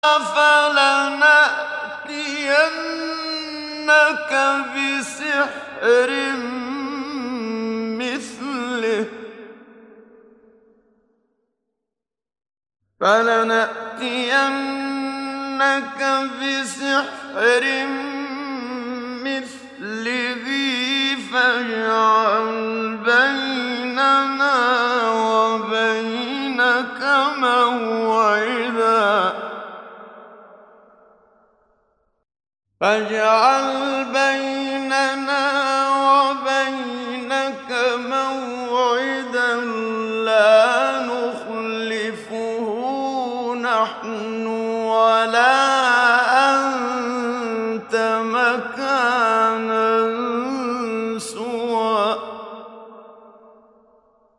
فَلَنَأْتِيَنَّكَ بِسِحْرٍ مِّثْلِهِ فاجْعَلْ بَيْنَنَا وَبَيْنَكَ مَوْعِدًا لَّا نُخْلِفُهُ نَحْنُ